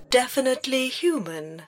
definitely human.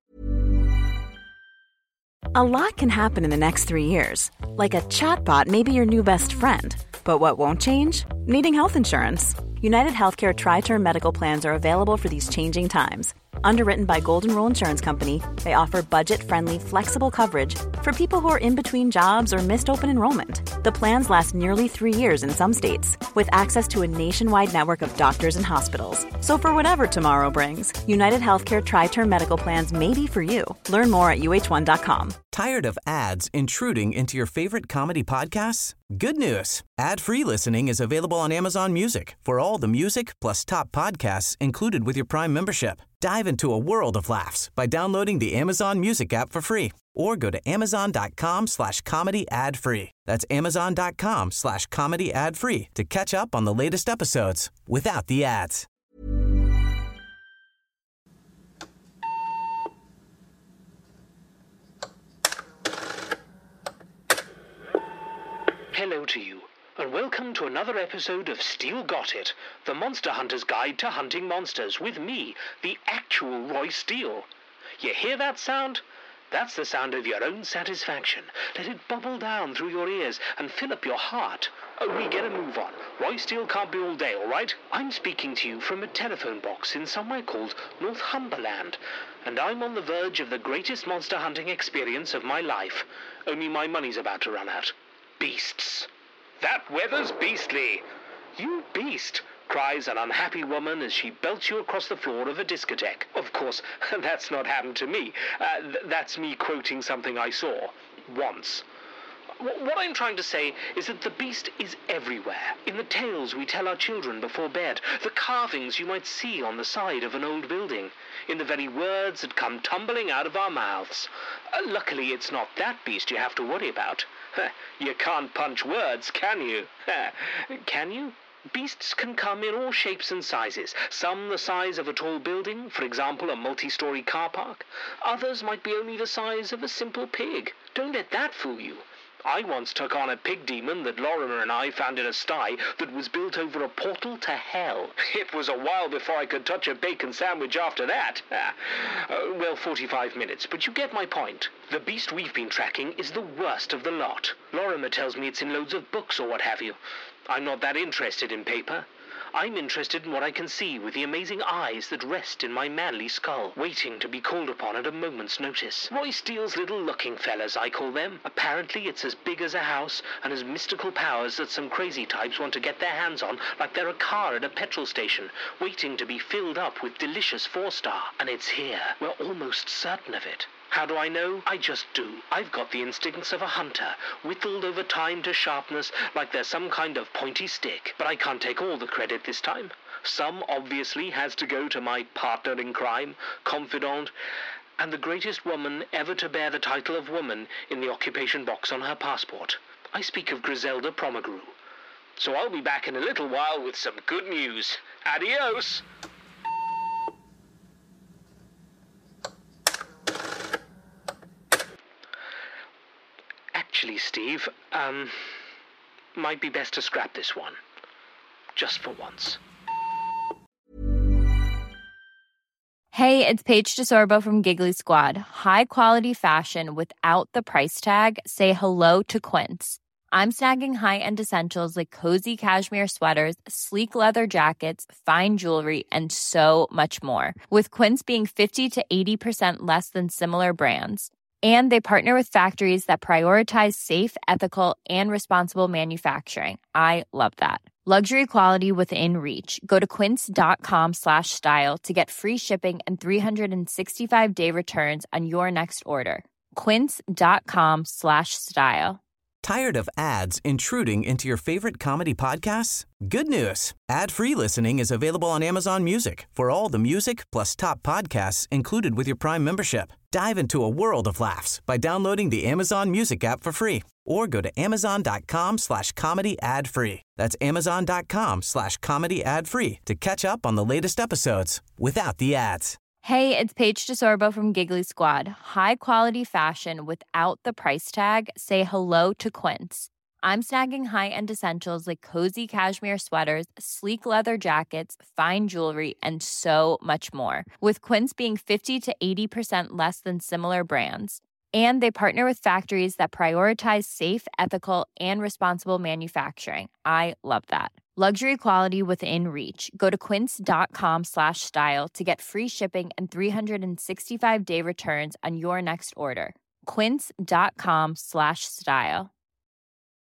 A lot can happen in the next 3 years. Like a chatbot may be your new best friend. But what won't change? Needing health insurance. United Healthcare Tri-Term Medical Plans are available for these changing times. Underwritten by Golden Rule Insurance Company, they offer budget-friendly, flexible coverage for people who are in between jobs or missed open enrollment. The plans last nearly 3 years in some states, with access to a nationwide network of doctors and hospitals. So for whatever tomorrow brings, United Healthcare Tri-Term Medical Plans may be for you. Learn more at uh1.com. Tired of ads intruding into your favorite comedy podcasts? Good news. Ad-free listening is available on Amazon Music for all the music plus top podcasts included with your Prime membership. Dive into a world of laughs by downloading the Amazon Music app for free or go to amazon.com/comedy ad-free. That's amazon.com/comedy ad-free to catch up on the latest episodes without the ads. Hello to you, and welcome to another episode of Steele Got It, the Monster Hunter's Guide to Hunting Monsters, with me, the actual Roy Steele. You hear that sound? That's the sound of your own satisfaction. Let it bubble down through your ears and fill up your heart. We get a move on. Roy Steele can't be all day, all right? I'm speaking to you from a telephone box in somewhere called Northumberland, and I'm on the verge of the greatest monster hunting experience of my life. Only my money's about to run out. Beasts. That weather's beastly. You beast, cries an unhappy woman as she belts you across the floor of a discotheque. Of course, that's not happened to me. That's me quoting something I saw. Once. What I'm trying to say is that the beast is everywhere. In the tales we tell our children before bed, the carvings you might see on the side of an old building, in the very words that come tumbling out of our mouths. Luckily, it's not that beast you have to worry about. You can't punch words, can you? Can you? Beasts can come in all shapes and sizes. Some the size of a tall building, for example, a multi-story car park. Others might be only the size of a simple pig. Don't let that fool you. I once took on a pig demon that Lorimer and I found in a sty that was built over a portal to hell. It was a while before I could touch a bacon sandwich after that. 45 minutes, but you get my point. The beast we've been tracking is the worst of the lot. Lorimer tells me it's in loads of books or what have you. I'm not that interested in paper. I'm interested in what I can see with the amazing eyes that rest in my manly skull, waiting to be called upon at a moment's notice. Roy Steele's little looking fellas, I call them. Apparently it's as big as a house and has mystical powers that some crazy types want to get their hands on like they're a car at a petrol station, waiting to be filled up with delicious 4-star. And it's here. We're almost certain of it. How do I know? I just do. I've got the instincts of a hunter, whittled over time to sharpness like they're some kind of pointy stick. But I can't take all the credit this time. Some obviously has to go to my partner in crime, confidant, and the greatest woman ever to bear the title of woman in the occupation box on her passport. I speak of Griselda Promegru. So I'll be back in a little while with some good news. Adios! Actually, Steve, might be best to scrap this one. Just for once. Hey, it's Paige DeSorbo from Giggly Squad. High quality fashion without the price tag. Say hello to Quince. I'm snagging high-end essentials like cozy cashmere sweaters, sleek leather jackets, fine jewelry, and so much more. With Quince being 50 to 80% less than similar brands. And they partner with factories that prioritize safe, ethical, and responsible manufacturing. I love that. Luxury quality within reach. Go to quince.com/style to get free shipping and 365-day returns on your next order. Quince.com/style. Tired of ads intruding into your favorite comedy podcasts? Good news. Ad-free listening is available on Amazon Music for all the music plus top podcasts included with your Prime membership. Dive into a world of laughs by downloading the Amazon Music app for free or go to amazon.com/comedy ad-free. That's amazon.com/comedy ad-free to catch up on the latest episodes without the ads. Hey, it's Paige DeSorbo from Giggly Squad. High quality fashion without the price tag. Say hello to Quince. I'm snagging high-end essentials like cozy cashmere sweaters, sleek leather jackets, fine jewelry, and so much more. With Quince being 50 to 80% less than similar brands. And they partner with factories that prioritize safe, ethical, and responsible manufacturing. I love that. Luxury quality within reach. Go to quince.com/style to get free shipping and 365-day returns on your next order. Quince.com/style.